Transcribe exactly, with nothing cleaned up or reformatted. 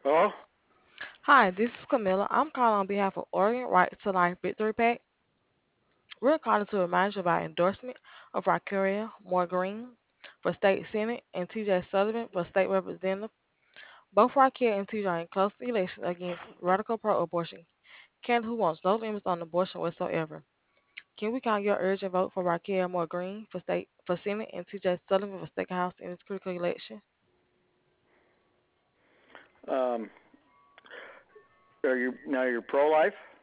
Oh, Hi, this is Camilla. I'm calling on behalf of Oregon Right to Life Victory Pack. We're calling to remind you about endorsement of Raquel Moore Green for State Senate and T J Sullivan for State Representative. Both Raquel and T J are in close election against radical pro-abortion candidate who wants no limits on abortion whatsoever. Can we count your urgent vote for Raquel Moore Green for state for Senate and T J Sullivan for State House in this critical election? um, are you now you're pro-life?